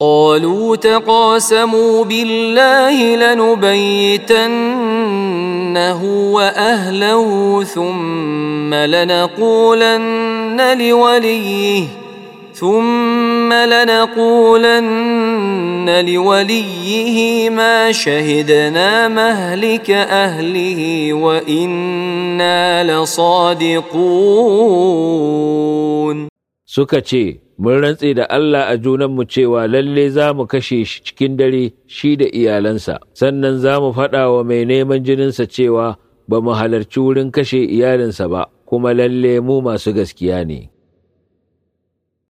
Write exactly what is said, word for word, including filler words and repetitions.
قالوا تقاسموا بالله لنبيتنه وأهله ثم لنقولن لوليه ثم لنقولن لوليه ما شهدنا مهلك أهله وإنا لصادقون. suka ce, mun rantse da Allah a junanmu cewa lalle za mu kashe shi cikin dare shi da iyalansa, sannan za mu faɗa wa mai neman jininsa cewa ba mu halarci wurin kashe iyalinsa ba, kuma lalle mu masu gaskiya ne.